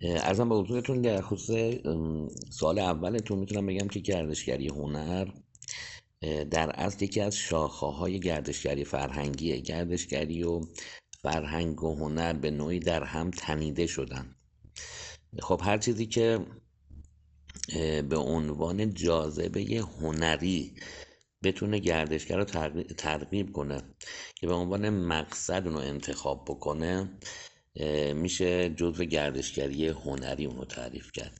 ارزم به حضورتون در خصوص سوال اولتون میتونم بگم که گردشگری هنر در اصل یکی از شاخه‌های گردشگری فرهنگیه. گردشگری و فرهنگ و هنر به نوعی در هم تنیده شدن. خب هر چیزی که به عنوان جاذبه هنری بتونه گردشگر رو ترغیب کنه که به عنوان مقصد اونو انتخاب بکنه، میشه جزو گردشگری هنری اونو تعریف کرد.